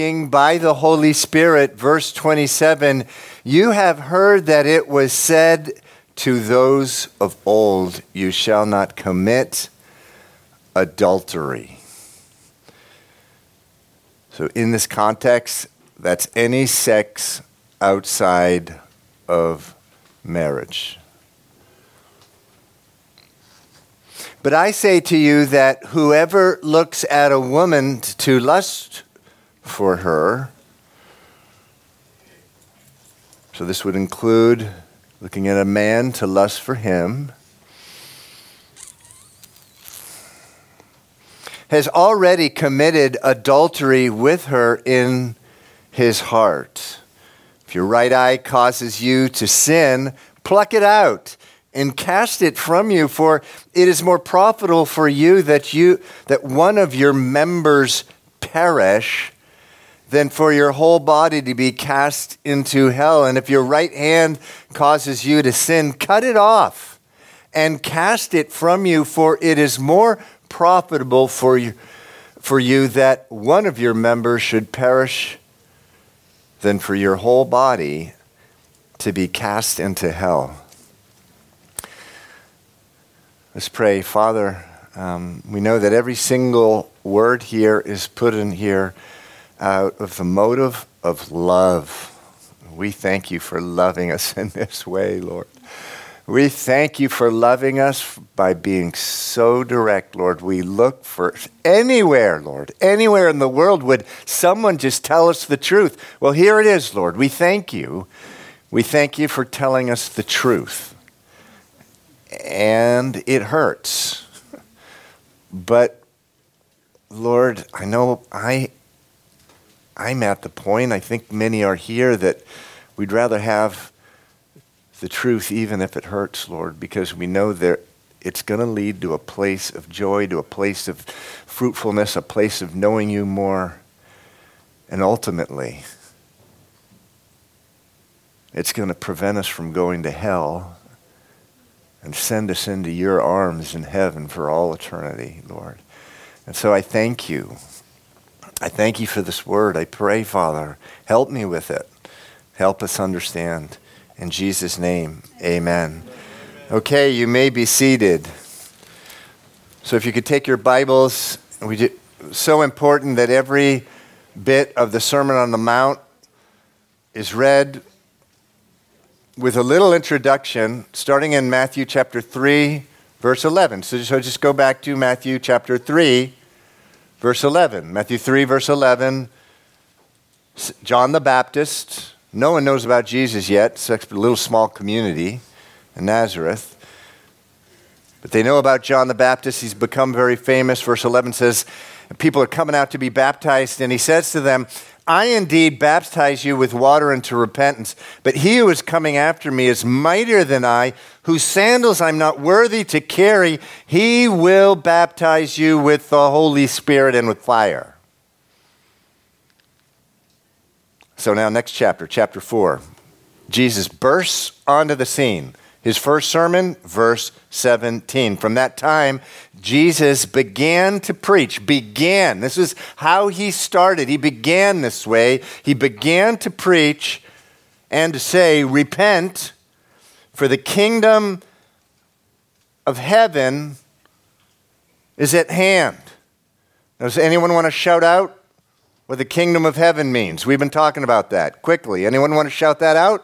by the Holy Spirit, verse 27, you have heard that it was said to those of old, you shall not commit adultery. So in this context, that's any sex outside of marriage. But I say to you that whoever looks at a woman to lust for her, so this would include looking at a man to lust for him, has already committed adultery with her in his heart. If your right eye causes you to sin, pluck it out and cast it from you, for it is more profitable for you that one of your members perish than for your whole body to be cast into hell. And if your right hand causes you to sin, cut it off and cast it from you, for it is more profitable for you that one of your members should perish than for your whole body to be cast into hell. Let's pray. Father, we know that every single word here is put in here out of the motive of love. We thank you for loving us in this way, Lord. We thank you for loving us by being so direct, Lord. We look for anywhere, Lord, anywhere in the world would someone just tell us the truth. Well, here it is, Lord. We thank you. We thank you for telling us the truth. And it hurts. But, Lord, I know I'm at the point, I think many are here, that we'd rather have the truth even if it hurts, Lord, because we know that it's going to lead to a place of joy, to a place of fruitfulness, a place of knowing you more. And ultimately, it's going to prevent us from going to hell and send us into your arms in heaven for all eternity, Lord. And so I thank you. I thank you for this word. I pray, Father, help me with it. Help us understand. In Jesus' name, amen. Okay, you may be seated. So if you could take your Bibles, so important that every bit of the Sermon on the Mount is read with a little introduction, starting in Matthew chapter 3, verse 11. So just go back to Matthew chapter 3, verse 11. Matthew 3, verse 11, John the Baptist. No one knows about Jesus yet, except a little small community in Nazareth. But they know about John the Baptist. He's become very famous. Verse 11 says, people are coming out to be baptized, and he says to them, I indeed baptize you with water unto repentance, but he who is coming after me is mightier than I, whose sandals I'm not worthy to carry. He will baptize you with the Holy Spirit and with fire. So now next chapter, chapter 4. Jesus bursts onto the scene. His first sermon, verse 17. From that time, Jesus began to preach. This is how he started. He began this way. He began to preach and to say, repent, for the kingdom of heaven is at hand. Now, does anyone want to shout out what the kingdom of heaven means? We've been talking about that. Quickly, anyone want to shout that out?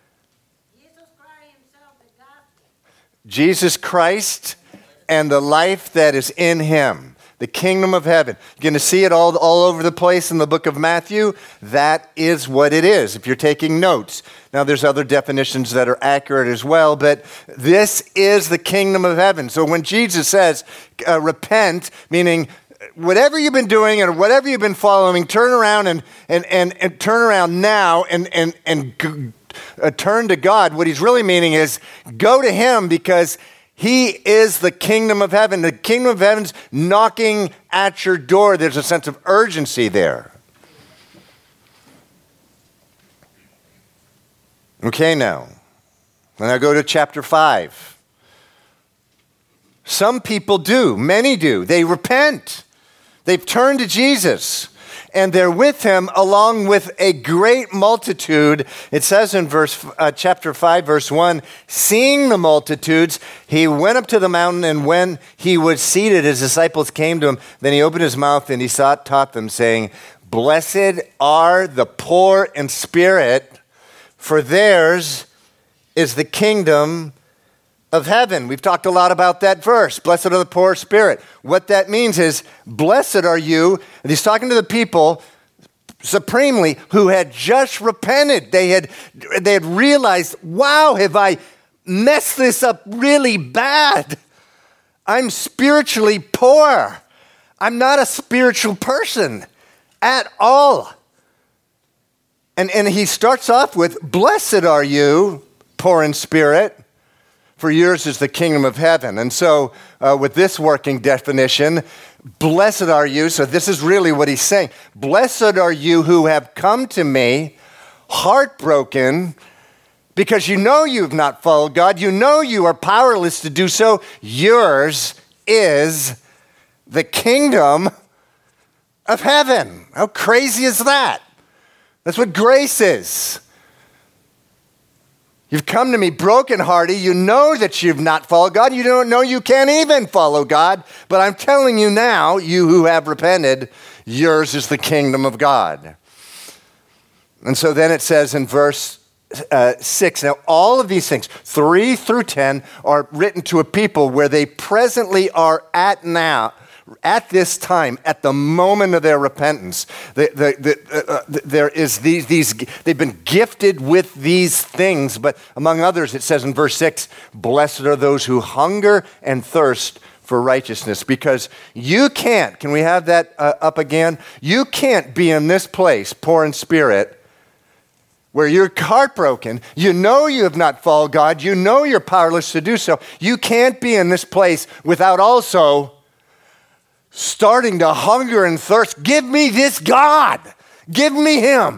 Jesus Christ and the life that is in him. The kingdom of heaven. You're going to see it all over the place in the book of Matthew. That is what it is, if you're taking notes. Now, there's other definitions that are accurate as well, but this is the kingdom of heaven. So when Jesus says, repent, meaning whatever you've been doing and whatever you've been following, turn around and turn around now and turn to God. What he's really meaning is go to him, because he is the kingdom of heaven. The kingdom of heaven's knocking at your door. There's a sense of urgency there. Okay, now I go to chapter 5. Some people do, many do. They repent. They've turned to Jesus. and they're with him along with a great multitude. It says in chapter 5, verse 1, seeing the multitudes, he went up to the mountain, and when he was seated, his disciples came to him. Then he opened his mouth and he taught them, saying, blessed are the poor in spirit, for theirs is the kingdom of heaven. We've talked a lot about that verse. Blessed are the poor in spirit. What that means is, blessed are you. And he's talking to the people supremely who had just repented. They had realized, wow, have I messed this up really bad? I'm spiritually poor. I'm not a spiritual person at all. And he starts off with, blessed are you, poor in spirit, for yours is the kingdom of heaven. And so with this working definition, blessed are you, so this is really what he's saying. Blessed are you who have come to me heartbroken because you know you've not followed God. You know you are powerless to do so. Yours is the kingdom of heaven. How crazy is that? That's what grace is. You've come to me brokenhearted. You know that you've not followed God. You don't know you can't even follow God. But I'm telling you now, you who have repented, yours is the kingdom of God. And so then it says in verse 6, now all of these things, 3 through 10, are written to a people where they presently are at now, at this time, at the moment of their repentance. There is these, they've been gifted with these things, but among others, it says in verse 6, blessed are those who hunger and thirst for righteousness, because you can't, can we have that up again? You can't be in this place, poor in spirit, where you're heartbroken, you know you have not followed God, you know you're powerless to do so. You can't be in this place without also starting to hunger and thirst. Give me this God. Give me him.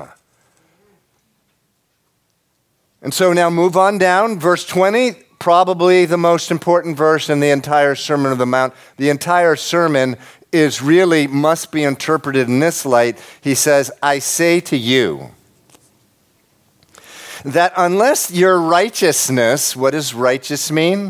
And so now move on down. Verse 20, probably the most important verse in the entire Sermon on the Mount. The entire sermon must be interpreted in this light. He says, I say to you that unless your righteousness, what does righteous mean?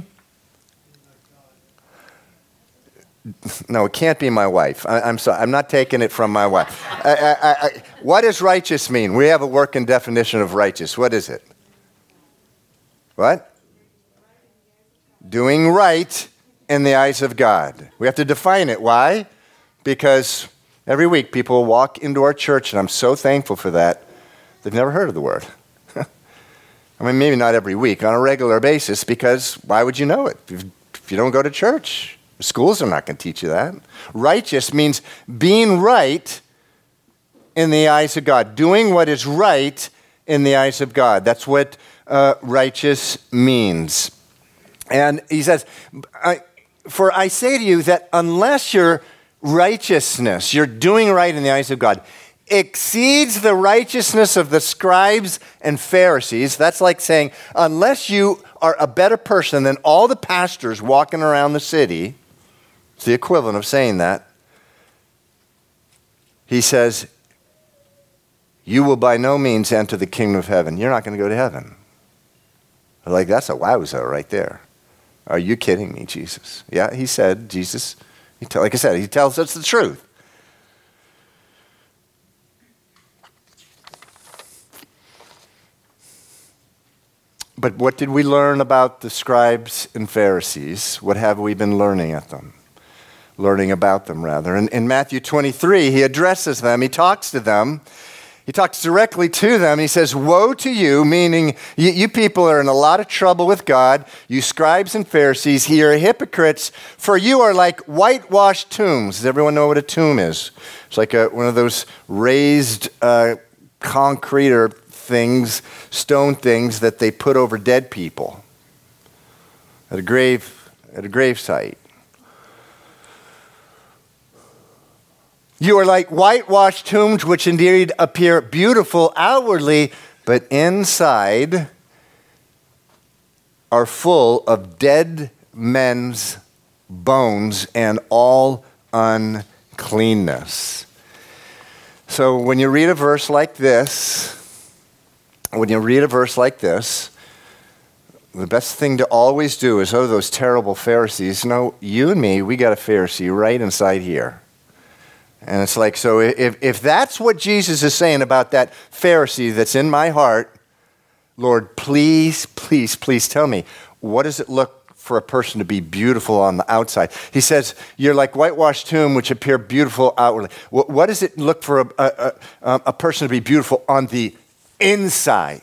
No, it can't be my wife. I'm sorry. I'm not taking it from my wife. What does righteous mean? We have a working definition of righteous. What is it? What? Doing right in the eyes of God. We have to define it. Why? Because every week people walk into our church, and I'm so thankful for that. They've never heard of the word. I mean, maybe not every week, on a regular basis, because why would you know it if you don't go to church? Schools are not going to teach you that. Righteous means being right in the eyes of God. Doing what is right in the eyes of God. That's what righteous means. And he says, for I say to you that unless your righteousness, you're doing right in the eyes of God, exceeds the righteousness of the scribes and Pharisees, that's like saying, unless you are a better person than all the pastors walking around the city, it's the equivalent of saying that. He says, you will by no means enter the kingdom of heaven. You're not going to go to heaven. Like, that's a wowza right there. Are you kidding me, Jesus? Yeah, he said, Jesus, like I said, he tells us the truth. But what did we learn about the scribes and Pharisees? What have we been learning about them, rather. In Matthew 23, he addresses them. He talks to them. He talks directly to them. He says, woe to you, meaning you people are in a lot of trouble with God. You scribes and Pharisees, you are hypocrites, for you are like whitewashed tombs. Does everyone know what a tomb is? It's like one of those raised concrete or things, stone things that they put over dead people at a grave site. You are like whitewashed tombs, which indeed appear beautiful outwardly, but inside are full of dead men's bones and all uncleanness. So when you read a verse like this, the best thing to always do is, those terrible Pharisees. No, you and me, we got a Pharisee right inside here. And it's like, so if that's what Jesus is saying about that Pharisee that's in my heart, Lord, please, please, please tell me, what does it look for a person to be beautiful on the outside? He says, you're like whitewashed tomb, which appear beautiful outwardly. What does it look for a person to be beautiful on the inside?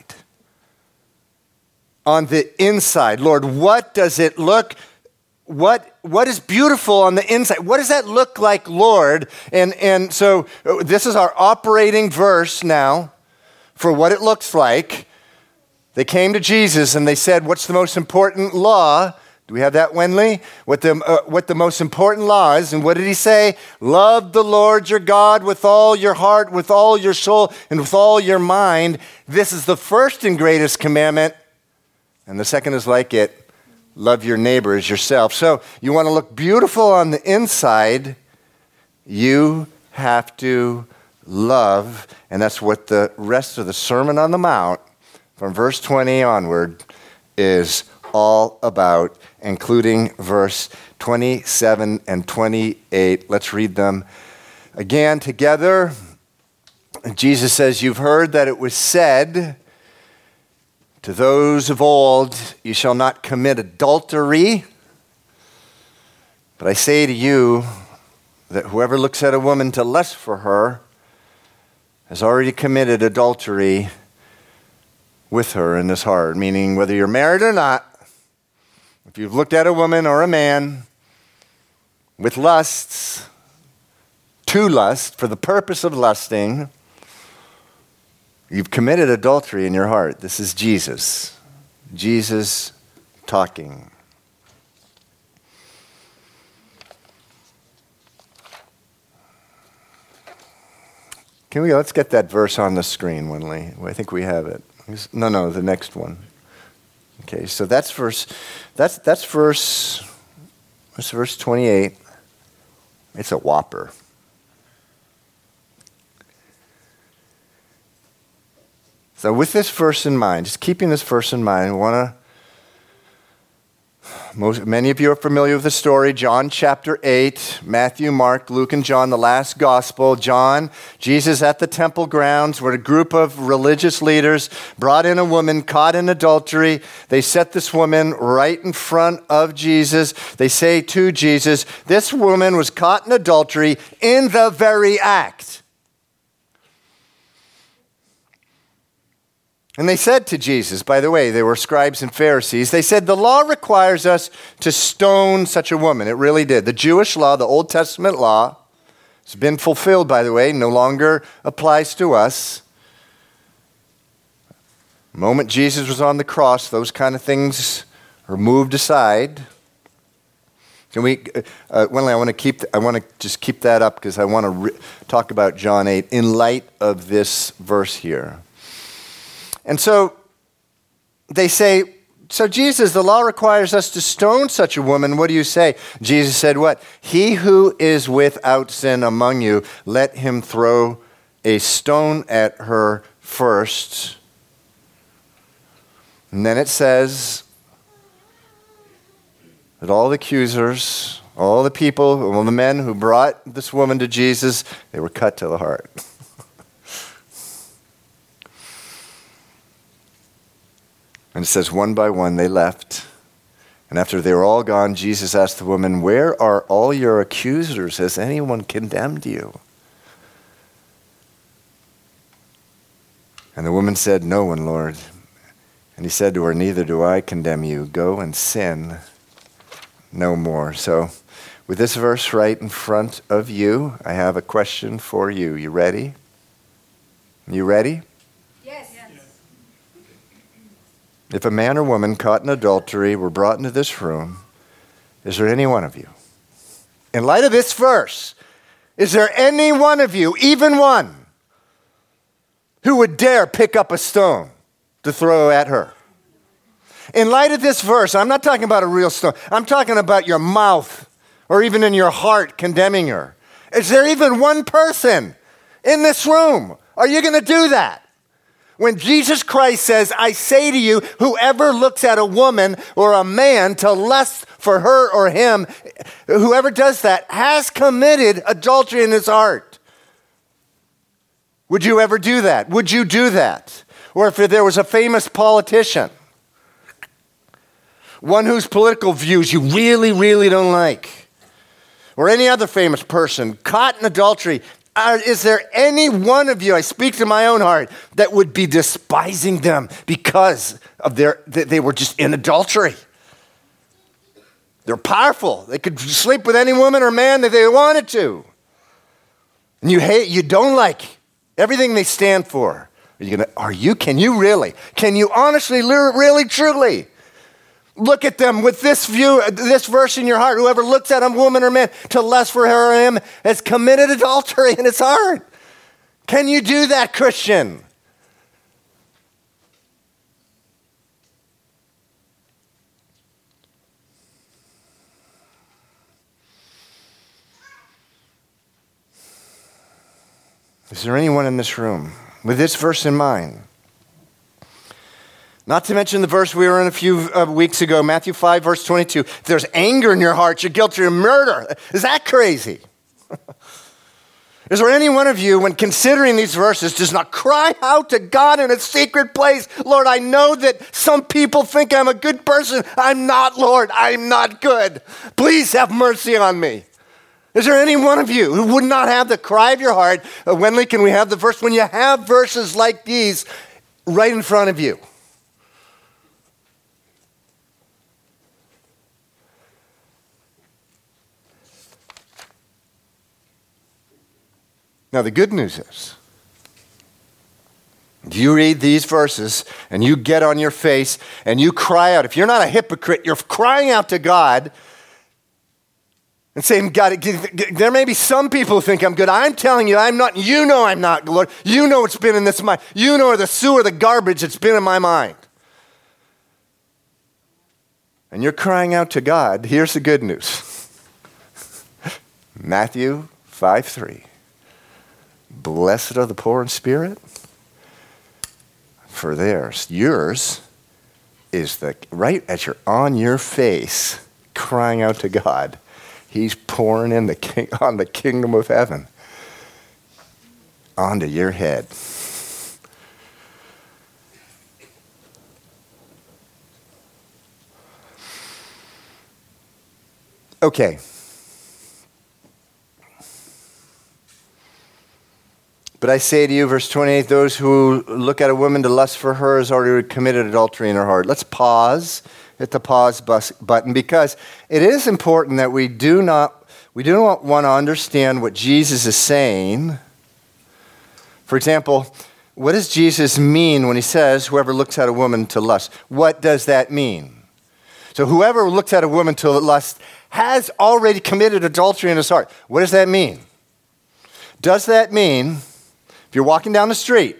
On the inside, Lord, what does it look? What is beautiful on the inside? What does that look like, Lord? And so this is our operating verse now for what it looks like. They came to Jesus and they said, "What's the most important law?" Do we have that, Wenley? What the most important law is? And what did he say? Love the Lord your God with all your heart, with all your soul, and with all your mind. This is the first and greatest commandment. And the second is like it, love your neighbor as yourself. So you want to look beautiful on the inside, you have to love. And that's what the rest of the Sermon on the Mount, from verse 20 onward, is all about, including verse 27 and 28. Let's read them again together. Jesus says, "You've heard that it was said to those of old, you shall not commit adultery. But I say to you that whoever looks at a woman to lust for her has already committed adultery with her in his heart." Meaning, whether you're married or not, if you've looked at a woman or a man with lusts, to lust, for the purpose of lusting, you've committed adultery in your heart. This is Jesus. Jesus talking. Let's get that verse on the screen, Winley. I think we have it. No, the next one. Okay, so that's verse 28. It's a whopper. So with this verse in mind, just keeping this verse in mind, many of you are familiar with the story, John chapter 8, Matthew, Mark, Luke, and John, the last gospel. Jesus at the temple grounds, where a group of religious leaders brought in a woman caught in adultery. They set this woman right in front of Jesus. They say to Jesus, this woman was caught in adultery in the very act. And they said to Jesus, by the way, they were scribes and Pharisees, they said, the law requires us to stone such a woman. It really did. The Jewish law, the Old Testament law, has been fulfilled, by the way, no longer applies to us. The moment Jesus was on the cross, those kind of things were moved aside. Can we, Wenley, I want to just keep that up because I want to talk about John 8 in light of this verse here. And so they say, so Jesus, the law requires us to stone such a woman. What do you say? Jesus said what? He who is without sin among you, let him throw a stone at her first. And then it says that all the accusers, all the people, all the men who brought this woman to Jesus, they were cut to the heart. And it says, one by one they left. And after they were all gone, Jesus asked the woman, where are all your accusers? Has anyone condemned you? And the woman said, no one, Lord. And he said to her, neither do I condemn you. Go and sin no more. So with this verse right in front of you, I have a question for you. You ready? You ready? If a man or woman caught in adultery were brought into this room, is there any one of you? In light of this verse, is there any one of you, even one, who would dare pick up a stone to throw at her? In light of this verse, I'm not talking about a real stone. I'm talking about your mouth or even in your heart condemning her. Is there even one person in this room? Are you going to do that? When Jesus Christ says, I say to you, whoever looks at a woman or a man to lust for her or him, whoever does that has committed adultery in his heart. Would you ever do that? Would you do that? Or if there was a famous politician, one whose political views you really, really don't like, or any other famous person caught in adultery, is there any one of you, I speak to my own heart, that would be despising them because of they were just in adultery? They're powerful. They could sleep with any woman or man that they wanted to. And you don't like everything they stand for. Can you honestly, really, truly look at them with this view, this verse in your heart? Whoever looks at a woman or man to lust for her or him has committed adultery in his heart. Can you do that, Christian? Is there anyone in this room with this verse in mind? Not to mention the verse we were in a few weeks ago, Matthew 5, verse 22. If there's anger in your heart, you're guilty of murder. Is that crazy? Is there any one of you, when considering these verses, does not cry out to God in a secret place, Lord, I know that some people think I'm a good person. I'm not, Lord. I'm not good. Please have mercy on me. Is there any one of you who would not have the cry of your heart? Wendley, can we have the verse? When you have verses like these right in front of you. Now, the good news is, you read these verses and you get on your face and you cry out. If you're not a hypocrite, you're crying out to God and saying, God, there may be some people who think I'm good. I'm telling you, I'm not. You know I'm not, Lord. You know what's been in this mind. You know the sewer, the garbage that's been in my mind. And you're crying out to God. Here's the good news. Matthew 5:3. Blessed are the poor in spirit, for yours is right as you're on your face crying out to God, He's pouring in on the kingdom of heaven onto your head. Okay. But I say to you, verse 28, those who look at a woman to lust for her has already committed adultery in her heart. Let's pause, hit the pause button, because it is important that we do not want to understand what Jesus is saying. For example, what does Jesus mean when he says, whoever looks at a woman to lust? What does that mean? So whoever looks at a woman to lust has already committed adultery in his heart. What does that mean? Does that mean, if you're walking down the street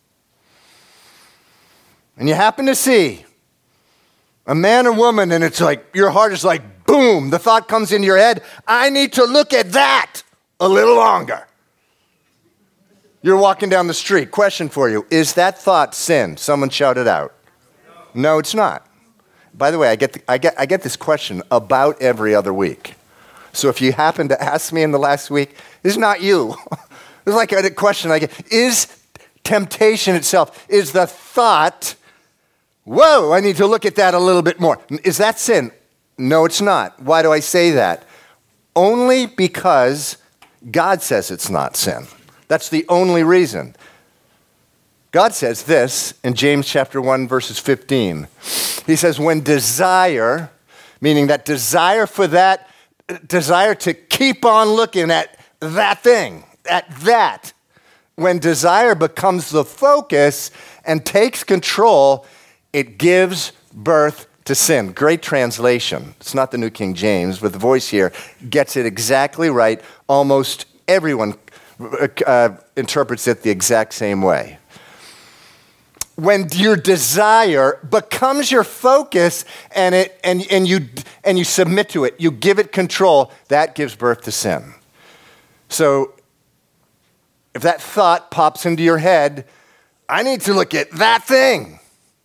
and you happen to see a man or woman and it's like, your heart is like, boom, the thought comes into your head, I need to look at that a little longer. You're walking down the street. Question for you, is that thought sin? Someone shout it out. No, it's not. By the way, I get this question about every other week. So if you happen to ask me in the last week, it's not you. It's like a question I get. Is temptation itself, is the thought, whoa, I need to look at that a little bit more. Is that sin? No, it's not. Why do I say that? Only because God says it's not sin. That's the only reason. God says this in James chapter 1, verses 15. He says, when desire, meaning that desire for that, desire to keep on looking at that thing, at that, when desire becomes the focus and takes control, it gives birth to sin. Great translation. It's not the New King James, but the voice here gets it exactly right. Almost everyone interprets it the exact same way. When your desire becomes your focus and you submit to it, you give it control, that gives birth to sin. So if that thought pops into your head, I need to look at that thing.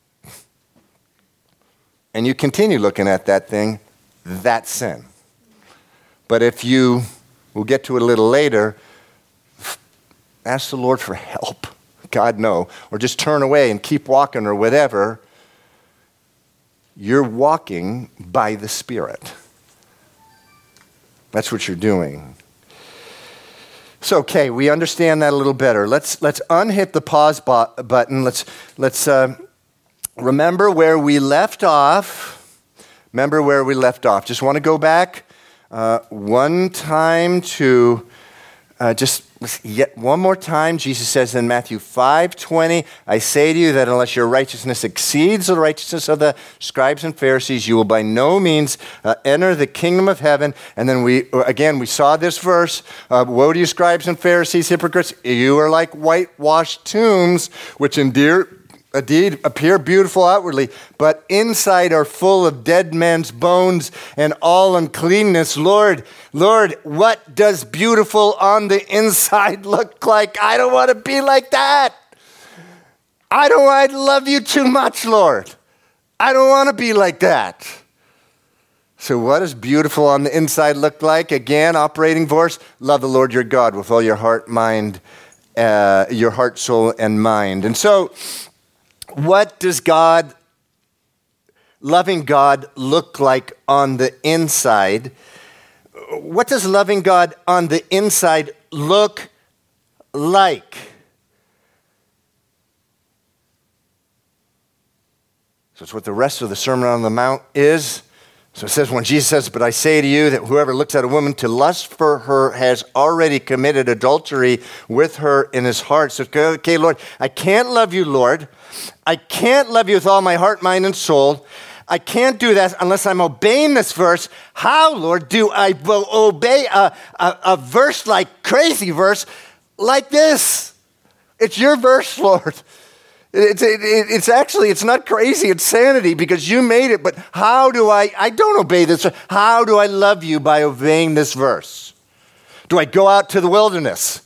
And you continue looking at that thing, that's sin. But if you, we'll get to it a little later, ask the Lord for help. God, no. Or just turn away and keep walking or whatever. You're walking by the Spirit. That's what you're doing. So, okay, we understand that a little better. Let's unhit the pause button. Let's remember where we left off. Remember where we left off. Just want to go back one time to just yet one more time. Jesus says in Matthew 5:20, I say to you that unless your righteousness exceeds the righteousness of the scribes and Pharisees, you will by no means enter the kingdom of heaven. And then we saw this verse, woe to you scribes and Pharisees, hypocrites, you are like whitewashed tombs, which indeed appear beautiful outwardly, but inside are full of dead men's bones and all uncleanness. Lord, what does beautiful on the inside look like? I don't want to be like that. I love you too much, Lord. I don't want to be like that. So what does beautiful on the inside look like? Again, operating verse, love the Lord your God with all your heart, mind, your heart, soul, and mind. And so, what does loving God look like on the inside? What does loving God on the inside look like? So it's what the rest of the Sermon on the Mount is. So it says, when Jesus says, but I say to you that whoever looks at a woman to lust for her has already committed adultery with her in his heart. So, okay, Lord, I can't love you, Lord. I can't love you with all my heart, mind, and soul. I can't do that unless I'm obeying this verse. How, Lord, do I obey a verse like crazy verse like this? It's your verse, Lord. It's actually, it's not crazy, it's sanity because you made it, but how do I don't obey this. How do I love you by obeying this verse? Do I go out to the wilderness?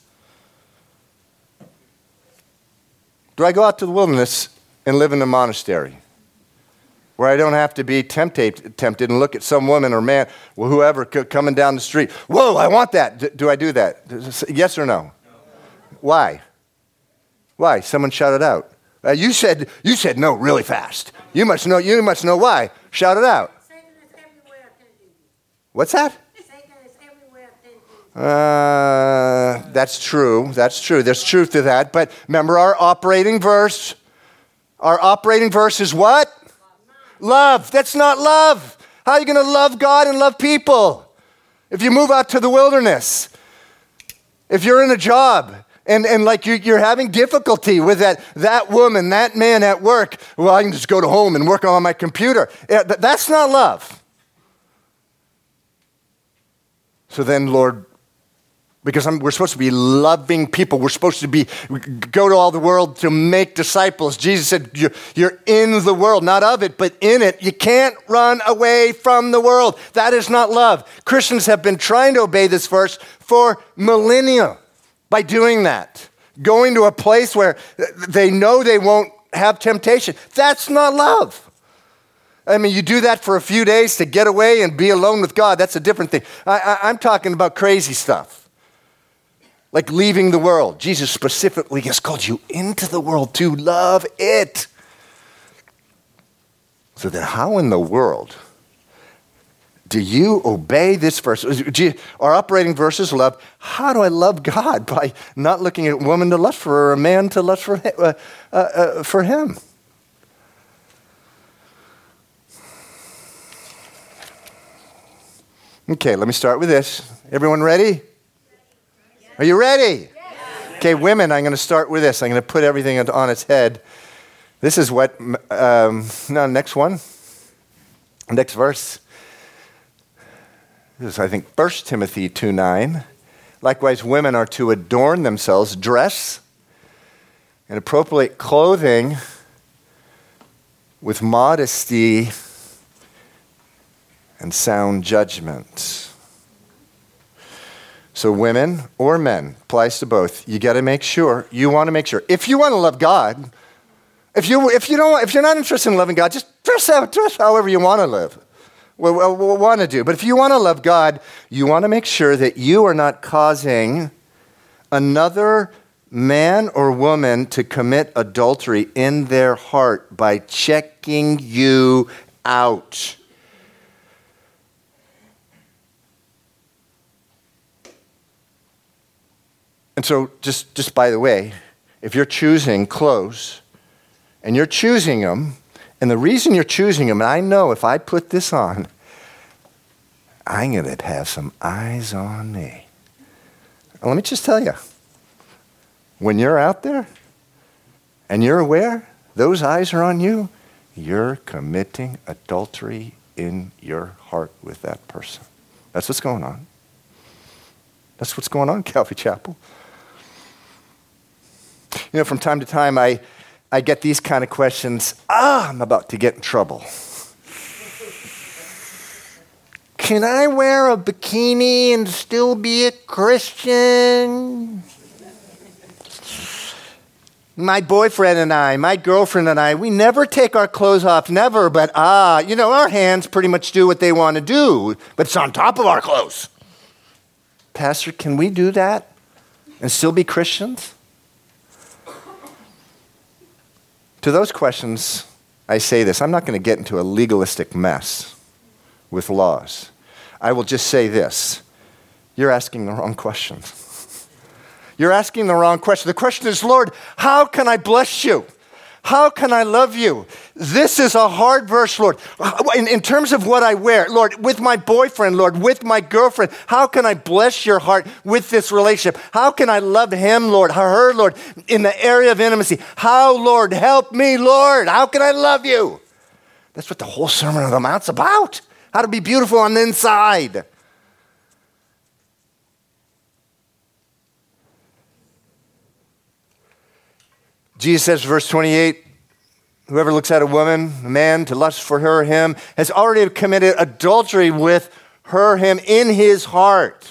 Do I go out to the wilderness and live in a monastery where I don't have to be tempted and look at some woman or man, or whoever coming down the street? Whoa, I want that. Do I do that? Yes or no? Why? Why? Someone shouted out. You said no really fast. You must know why. Shout it out. Satan is everywhere tempting. What's that? Satan is everywhere tempting. That's true. There's truth to that. But remember our operating verse? Our operating verse is what? Love. That's not love. How are you going to love God and love people? If you move out to the wilderness, if you're in a job, and like you're having difficulty with that woman, that man at work, well, I can just go to home and work on my computer. That's not love. So then, Lord, because we're supposed to be loving people. We're supposed to go to all the world to make disciples. Jesus said, you're in the world, not of it, but in it. You can't run away from the world. That is not love. Christians have been trying to obey this verse for millennia by doing that. Going to a place where they know they won't have temptation. That's not love. I mean, you do that for a few days to get away and be alone with God. That's a different thing. I'm talking about crazy stuff. Like leaving the world. Jesus specifically has called you into the world to love it. So then how in the world do you obey this verse? Our operating verse is love. How do I love God? By not looking at a woman to lust for her or a man to lust for him. Okay, let me start with this. Everyone ready? Are you ready? Yes. Okay, women, I'm going to start with this. I'm going to put everything on its head. This is what, next one. Next verse. This is, I think, 1 Timothy 2:9. Likewise, women are to adorn themselves, dress, and appropriate clothing with modesty and sound judgment. So women or men, applies to both. You got to make sure, you want to make sure. If you want to love God, if you're not interested in loving God, just dress however you want to live. Want to do. But if you want to love God, you want to make sure that you are not causing another man or woman to commit adultery in their heart by checking you out. And so, just by the way, if you're choosing clothes, and you're choosing them, and the reason you're choosing them, and I know if I put this on, I'm going to have some eyes on me. Let me just tell you, when you're out there, and you're aware, those eyes are on you, you're committing adultery in your heart with that person. That's what's going on. That's what's going on, Calvary Chapel. You know, from time to time, I get these kind of questions. I'm about to get in trouble. Can I wear a bikini and still be a Christian? My boyfriend and I, my girlfriend and I, we never take our clothes off, never, but our hands pretty much do what they want to do, but it's on top of our clothes. Pastor, can we do that and still be Christians? To those questions, I say this. I'm not going to get into a legalistic mess with laws. I will just say this. You're asking the wrong questions. You're asking the wrong question. The question is, Lord, how can I bless you? How can I love you? This is a hard verse, Lord. In terms of what I wear, Lord, with my boyfriend, Lord, with my girlfriend, how can I bless your heart with this relationship? How can I love him, Lord, her, Lord, in the area of intimacy? How, Lord, help me, Lord? How can I love you? That's what the whole Sermon on the Mount's about. How to be beautiful on the inside. Jesus says, verse 28, whoever looks at a woman, a man, to lust for her or him, has already committed adultery with her, him, in his heart.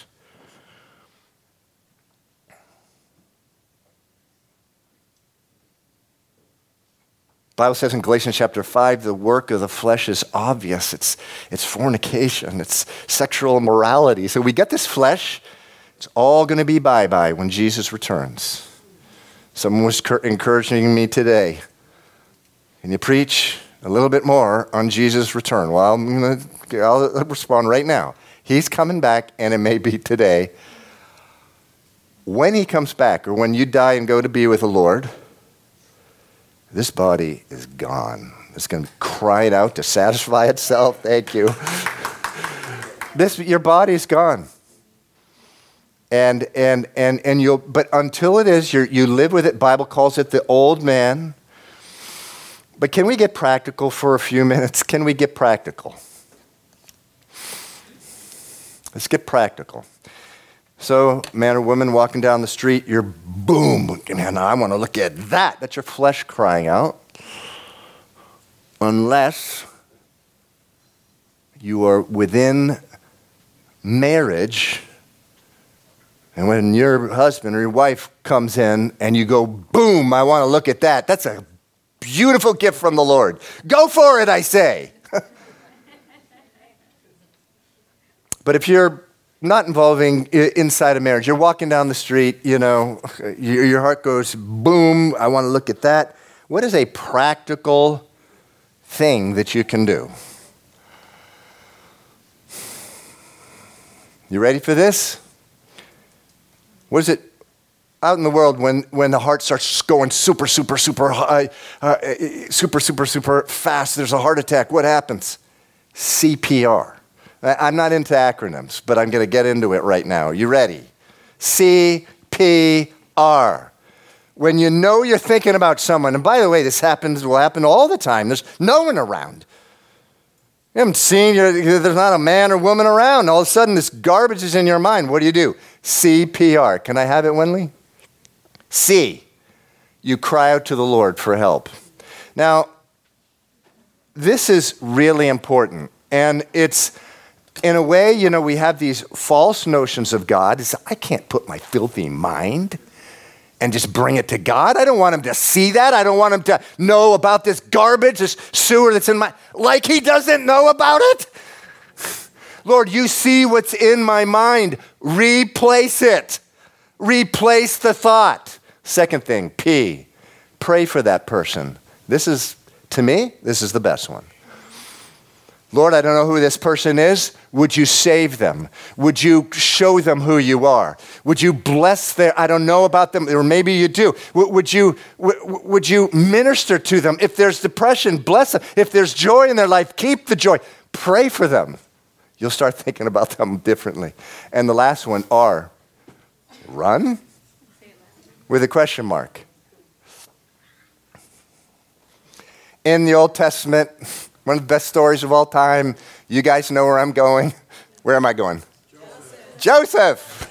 The Bible says in Galatians chapter 5, the work of the flesh is obvious. It's fornication. It's sexual immorality. So we get this flesh. It's all going to be bye-bye when Jesus returns. Someone was encouraging me today. Can you preach a little bit more on Jesus' return? Well, I'll respond right now. He's coming back, and it may be today. When he comes back, or when you die and go to be with the Lord, this body is gone. It's going to cry it out to satisfy itself. Thank you. Your body's gone. And you'll, but until it is, you live with it. Bible calls it the old man. But can we get practical for a few minutes? Can we get practical? Let's get practical. So, man or woman walking down the street, you're boom, man, I want to look at that. That's your flesh crying out. Unless you are within marriage. And when your husband or your wife comes in and you go, boom, I want to look at that. That's a beautiful gift from the Lord. Go for it, I say. But if you're not involving inside a marriage, you're walking down the street, your heart goes, boom, I want to look at that. What is a practical thing that you can do? You ready for this? What is it out in the world when the heart starts going super high, super fast, there's a heart attack, what happens? CPR. I'm not into acronyms, but I'm going to get into it right now. You ready? CPR. When you know you're thinking about someone, and by the way, this will happen all the time. There's no one around. You haven't seen, there's not a man or woman around. All of a sudden, this garbage is in your mind. What do? CPR. Can I have it, Winley? C. You cry out to the Lord for help. Now, this is really important. And it's in a way, we have these false notions of God. I can't put my filthy mind and just bring it to God. I don't want him to see that. I don't want him to know about this garbage, this sewer that's in like he doesn't know about it. Lord, you see what's in my mind. Replace it. Replace the thought. Second thing, P, pray for that person. To me, this is the best one. Lord, I don't know who this person is. Would you save them? Would you show them who you are? Would you bless I don't know about them, or maybe you do. Would you minister to them? If there's depression, bless them. If there's joy in their life, keep the joy. Pray for them. You'll start thinking about them differently. And the last one, R, run? With a question mark. In the Old Testament, one of the best stories of all time. You guys know where I'm going. Where am I going? Joseph.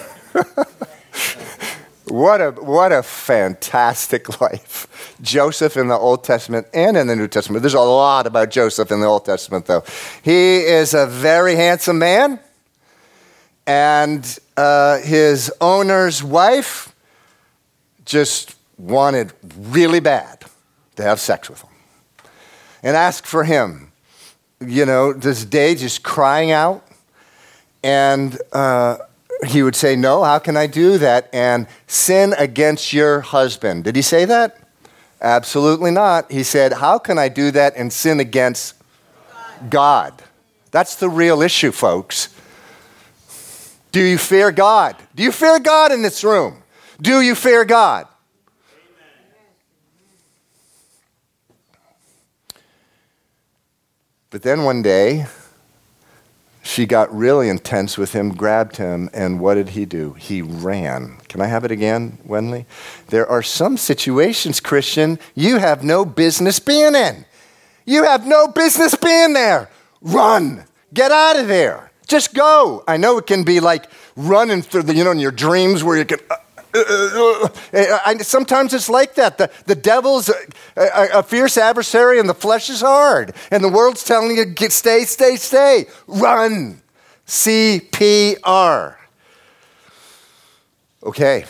What a fantastic life. Joseph in the Old Testament and in the New Testament. There's a lot about Joseph in the Old Testament, though. He is a very handsome man. And his owner's wife just wanted really bad to have sex with him. And asked for him, this day just crying out. And he would say, no, how can I do that? And sin against your husband. Did he say that? Absolutely not. He said, how can I do that and sin against God? That's the real issue, folks. Do you fear God? Do you fear God in this room? Do you fear God? But then one day, she got really intense with him, grabbed him, and what did he do? He ran. Can I have it again, Wenley? There are some situations, Christian, you have no business being in. You have no business being there. Run. Get out of there. Just go. I know it can be like running through in your dreams where you can... sometimes it's like that. The devil's a fierce adversary and the flesh is hard. And the world's telling you, stay, stay, stay. Run. CPR. Okay.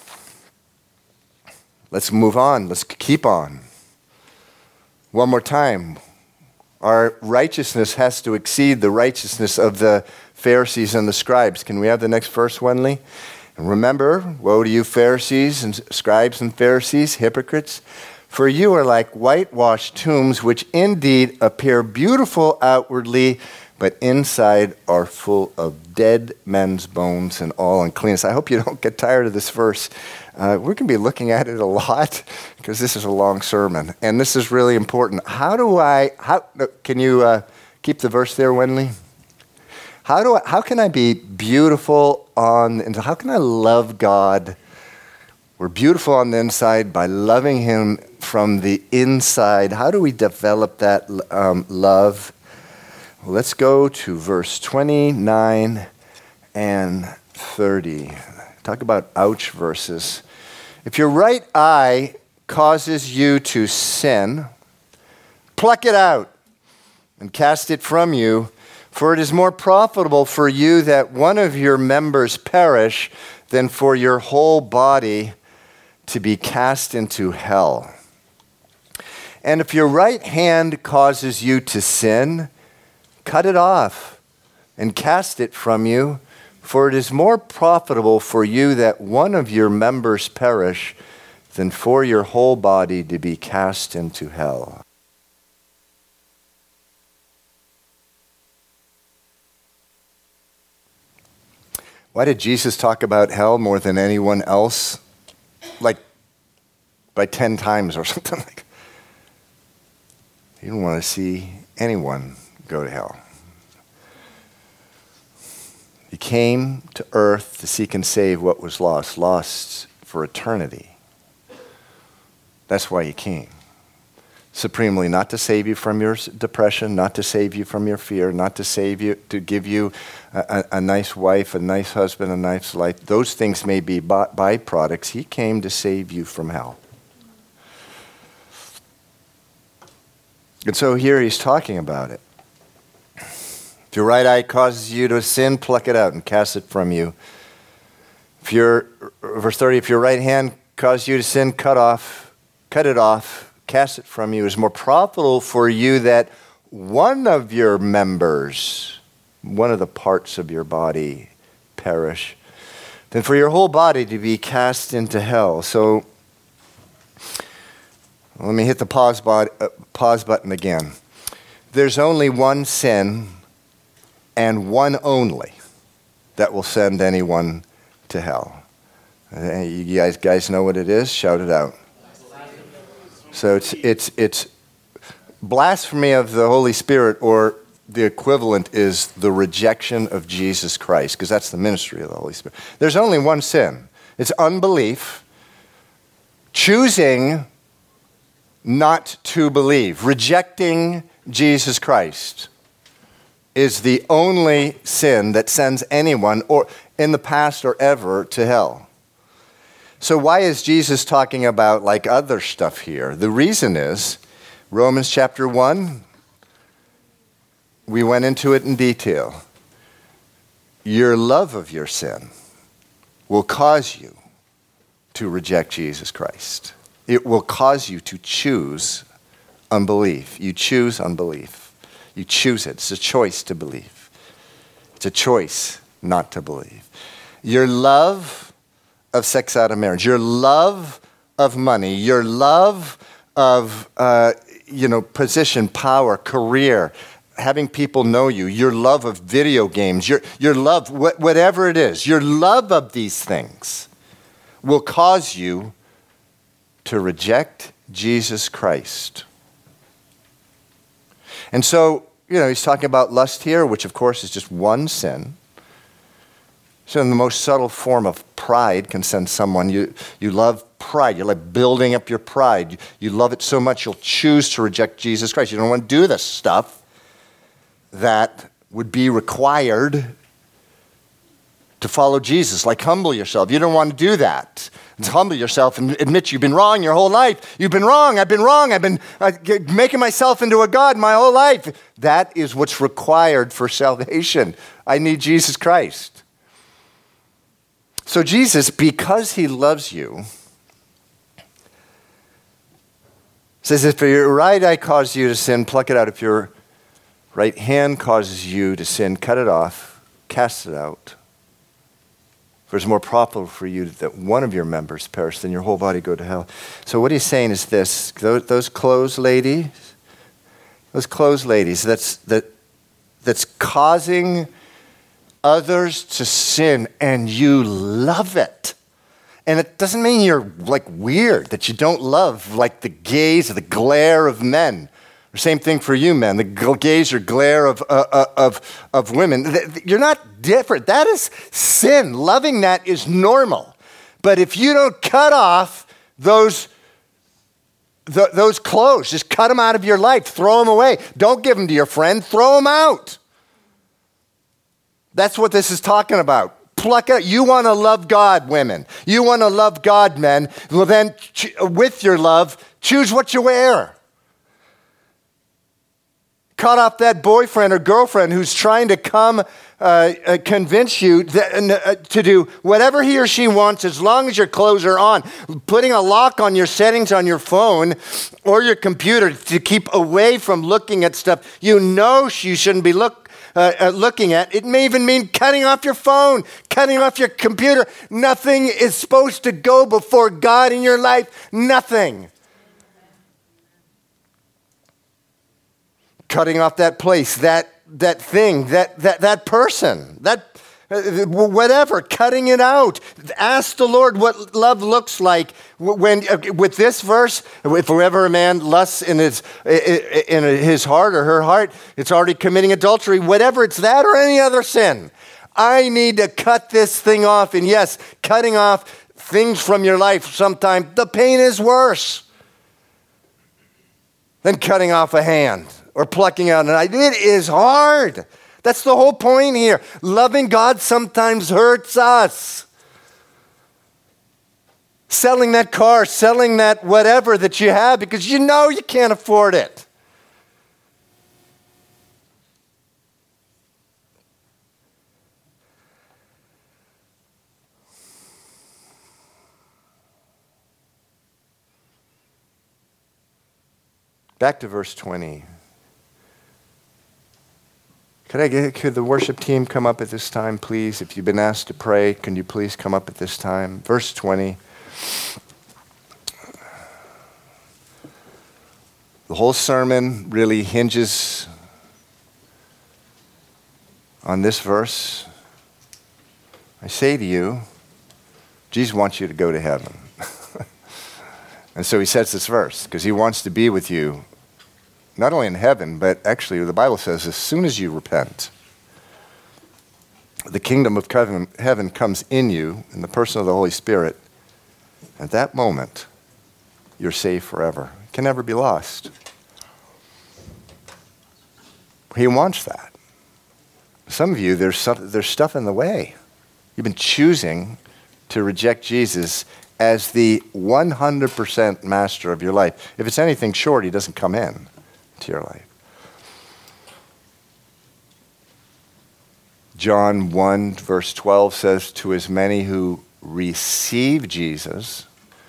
Let's move on. Let's keep on. One more time. Our righteousness has to exceed the righteousness of the Pharisees and the scribes. Can we have the next verse, Wenley? And remember, woe to you Pharisees and scribes and Pharisees, hypocrites, for you are like whitewashed tombs, which indeed appear beautiful outwardly, but inside are full of dead men's bones and all uncleanness. I hope you don't get tired of this verse. We're going to be looking at it a lot because this is a long sermon, and this is really important. Can you keep the verse there, Wenley? How can I be beautiful and how can I love God? We're beautiful on the inside by loving him from the inside. How do we develop that love? Well, let's go to verse 29 and 30. Talk about ouch verses. If your right eye causes you to sin, pluck it out and cast it from you. For it is more profitable for you that one of your members perish than for your whole body to be cast into hell. And if your right hand causes you to sin, cut it off and cast it from you. For it is more profitable for you that one of your members perish than for your whole body to be cast into hell. Why did Jesus talk about hell more than anyone else? Like by 10 times or something like that. He didn't want to see anyone go to hell. He came to earth to seek and save what was lost for eternity. That's why he came. Supremely, not to save you from your depression, not to save you from your fear, not to save you, to give you a nice wife, a nice husband, a nice life. Those things may be byproducts. He came to save you from hell. And so here he's talking about it. If your right eye causes you to sin, pluck it out and cast it from you. Verse 30, if your right hand causes you to sin, cut it off, cast it from you. It is more profitable for you that one of your members, one of the parts of your body, perish, than for your whole body to be cast into hell. So let me hit the pause button again. There's only one sin, and one only, that will send anyone to hell. You guys know what it is? Shout it out. So it's blasphemy of the Holy Spirit, or the equivalent is the rejection of Jesus Christ, because that's the ministry of the Holy Spirit. There's only one sin. It's unbelief, choosing not to believe, rejecting Jesus Christ is the only sin that sends anyone, or in the past or ever, to hell. So why is Jesus talking about like other stuff here? The reason is Romans chapter 1, we went into it in detail. Your love of your sin will cause you to reject Jesus Christ. It will cause you to choose unbelief. You choose unbelief. You choose it. It's a choice to believe. It's a choice not to believe. Your love of sex out of marriage, your love of money, your love of position, power, career, having people know you, your love of video games, your love, whatever it is, your love of these things will cause you to reject Jesus Christ. And so, he's talking about lust here, which of course is just one sin. So in the most subtle form of pride can send someone, you love pride, you like building up your pride. You love it so much you'll choose to reject Jesus Christ. You don't want to do this stuff that would be required to follow Jesus, like humble yourself. You don't want to do that. Humble yourself and admit you've been wrong your whole life. You've been wrong. I've been making myself into a god my whole life. That is what's required for salvation. I need Jesus Christ. So Jesus, because he loves you, says, if your right eye causes you to sin, pluck it out. If your right hand causes you to sin, cut it off, cast it out. For it's more profitable for you that one of your members perish than your whole body go to hell. So what he's saying is this, those clothes ladies, that's causing others to sin, and you love it. And it doesn't mean you're like weird, that you don't love like the gaze or the glare of men. The same thing for you men, the gaze or glare of women. You're not different. That is sin. Loving that is normal. But if you don't cut off those clothes, just cut them out of your life, throw them away. Don't give them to your friend, throw them out. That's what this is talking about. Pluck out. You want to love God, women. You want to love God, men. Well, then, with your love, choose what you wear. Cut off that boyfriend or girlfriend who's trying to come convince you to do whatever he or she wants as long as your clothes are on. Putting a lock on your settings on your phone or your computer to keep away from looking at stuff you know you shouldn't be looking at. It may even mean cutting off your phone, cutting off your computer. Nothing is supposed to go before God in your life. Nothing. Cutting off that place, that thing, that person, whatever, cutting it out. Ask the Lord what love looks like. When with this verse, if whoever a man lusts in his heart or her heart, it's already committing adultery. Whatever it's that or any other sin, I need to cut this thing off. And yes, cutting off things from your life sometimes the pain is worse than cutting off a hand or plucking out an eye. It is hard. That's the whole point here. Loving God sometimes hurts us. Selling that car, selling that whatever that you have because you know you can't afford it. Back to verse 20. Could the worship team come up at this time, please? If you've been asked to pray, can you please come up at this time? Verse 20. The whole sermon really hinges on this verse. I say to you, Jesus wants you to go to heaven. And so he says this verse because he wants to be with you, not only in heaven, but actually the Bible says as soon as you repent, the kingdom of heaven comes in you in the person of the Holy Spirit. At that moment, you're saved forever. It can never be lost. He wants that. Some of you, there's stuff in the way. You've been choosing to reject Jesus as the 100% master of your life. If it's anything short, he doesn't come in to your life. John 1 verse 12 says, to as many who receive Jesus,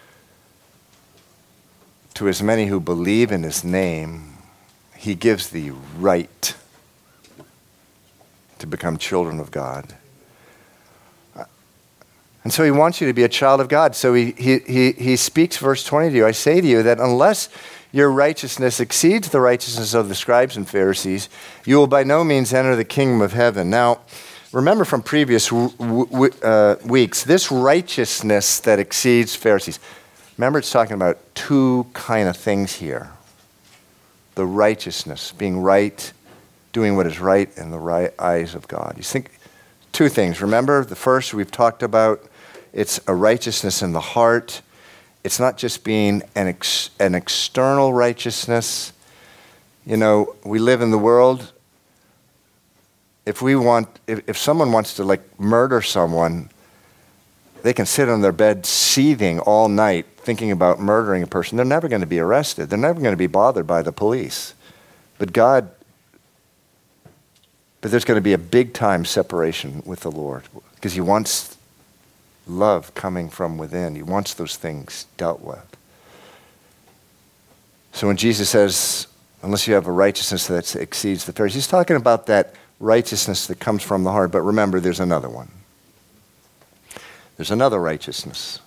to as many who believe in his name, he gives the right to become children of God. And so he wants you to be a child of God. So he speaks, verse 20 to you, I say to you that unless your righteousness exceeds the righteousness of the scribes and Pharisees, you will by no means enter the kingdom of heaven. Now, remember from previous weeks, this righteousness that exceeds Pharisees, remember it's talking about two kind of things here. The righteousness, being right, doing what is right in the right eyes of God. You think two things. Remember, the first we've talked about, it's a righteousness in the heart. It's not just being an external righteousness. You know, we live in the world. If someone wants to like murder someone, they can sit on their bed seething all night thinking about murdering a person. They're never going to be arrested. They're never going to be bothered by the police. But there's going to be a big time separation with the Lord because he wants love coming from within. He wants those things dealt with. So when Jesus says, unless you have a righteousness that exceeds the Pharisees, he's talking about that righteousness that comes from the heart. But remember, there's another one. There's another righteousness.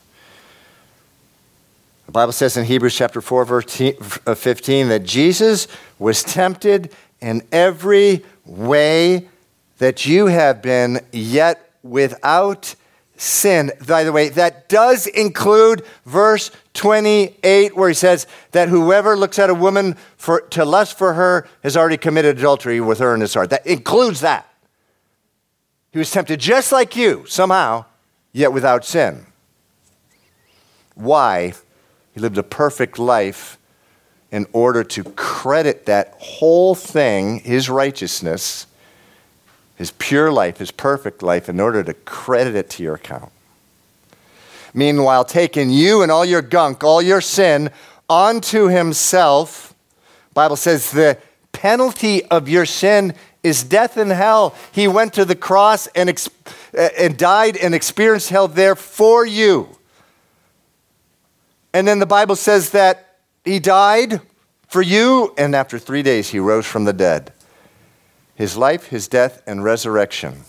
The Bible says in Hebrews chapter 4, verse 15, that Jesus was tempted in every way that you have been, yet without sin. By the way, that does include verse 28, where he says that whoever looks at a woman to lust for her has already committed adultery with her in his heart. That includes that. He was tempted just like you, somehow, yet without sin. Why? He lived a perfect life in order to credit that whole thing, his righteousness, his pure life, his perfect life, in order to credit it to your account. Meanwhile, taking you and all your gunk, all your sin, onto himself, the Bible says the penalty of your sin is death and hell. He went to the cross and died and experienced hell there for you. And then the Bible says that he died for you, and after 3 days he rose from the dead. His life, his death, and resurrection.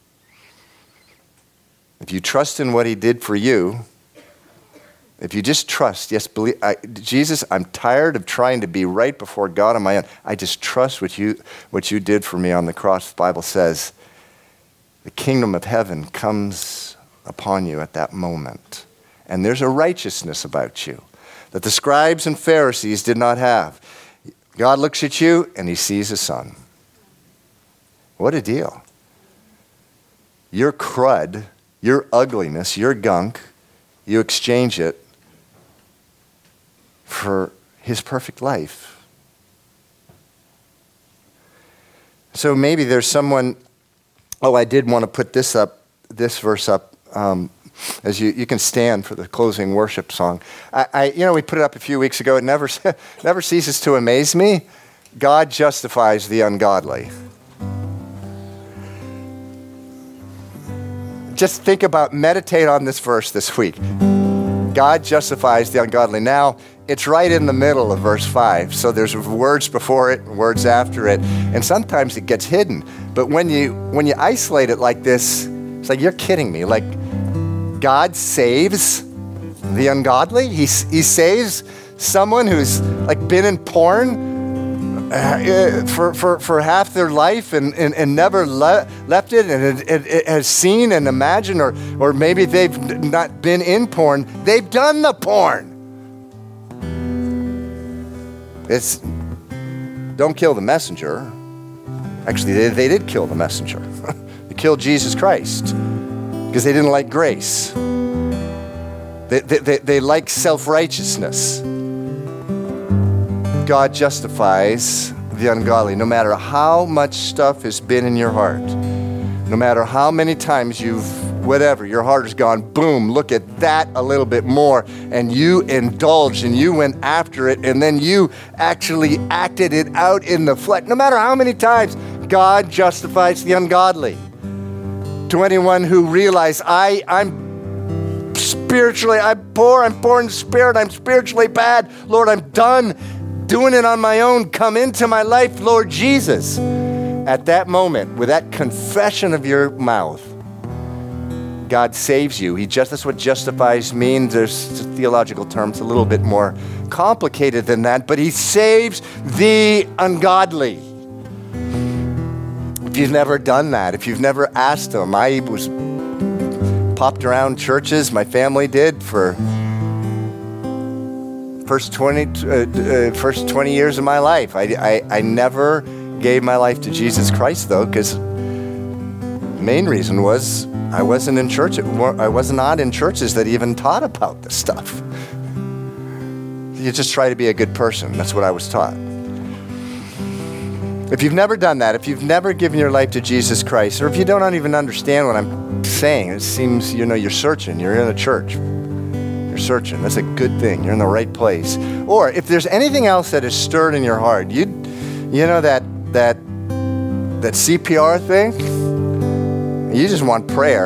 If you trust in what he did for you, if you just trust, yes, believe, Jesus, I'm tired of trying to be right before God on my own. I just trust what you did for me on the cross. The Bible says the kingdom of heaven comes upon you at that moment. And there's a righteousness about you that the scribes and Pharisees did not have. God looks at you and he sees a son. What a deal. Your crud, your ugliness, your gunk, you exchange it for his perfect life. So maybe there's someone, I did want to put this verse up, as you can stand for the closing worship song. We put it up a few weeks ago. It never ceases to amaze me. God justifies the ungodly. Just meditate on this verse this week. God justifies the ungodly. Now, it's right in the middle of verse 5. So there's words before it and words after it. And sometimes it gets hidden. But when you isolate it like this, it's like, you're kidding me. Like, God saves the ungodly? He saves someone who's like been in porn for half their life and never left it, and it has seen and imagined, or maybe they've not been in porn, they've done the porn. It's don't kill the messenger. Actually, they did kill the messenger. They killed Jesus Christ because they didn't like grace. They like self-righteousness. God justifies the ungodly no matter how much stuff has been in your heart. No matter how many times your heart has gone, boom, look at that a little bit more, and you indulged and you went after it, and then you actually acted it out in the flesh. No matter how many times, God justifies the ungodly. To anyone who realizes, I'm spiritually, I'm poor in spirit, I'm spiritually bad, Lord, I'm done doing it on my own, come into my life, Lord Jesus. At that moment, with that confession of your mouth, God saves you. That's what justifies means. There's a theological term. It's a little bit more complicated than that, but he saves the ungodly. If you've never done that, if you've never asked him, I was popped around churches, my family did, for first 20 years of my life. I never gave my life to Jesus Christ, though, because the main reason was I wasn't in church. I was not in churches that even taught about this stuff. You just try to be a good person. That's what I was taught. If you've never done that, if you've never given your life to Jesus Christ, or if you don't even understand what I'm saying, it seems, you're searching. You're in a church. You're searching. That's a good thing. You're in the right place. Or if there's anything else that is stirred in your heart, you know that CPR thing? You just want prayer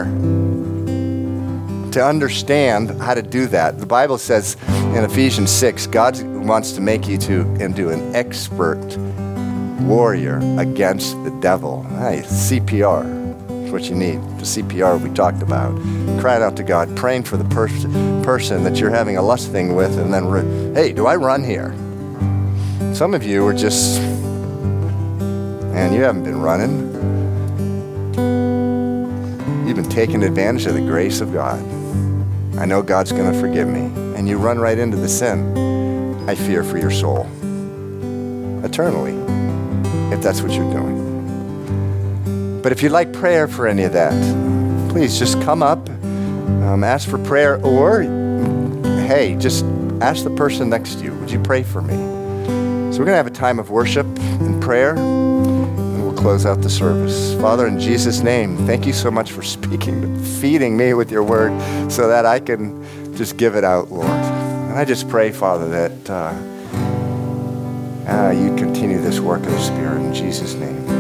to understand how to do that. The Bible says in Ephesians 6, God wants to make you into an expert warrior against the devil. Hey, CPR. What you need. The CPR we talked about. Crying out to God, praying for the person that you're having a lust thing with, and then, hey, do I run here? Some of you are just, man, you haven't been running. You've been taking advantage of the grace of God. I know God's going to forgive me. And you run right into the sin. I fear for your soul. Eternally, if that's what you're doing. But if you'd like prayer for any of that, please just come up, ask for prayer, or, hey, just ask the person next to you, would you pray for me? So we're going to have a time of worship and prayer, and we'll close out the service. Father, in Jesus' name, thank you so much for speaking, feeding me with your word so that I can just give it out, Lord. And I just pray, Father, that you continue this work of the Spirit in Jesus' name.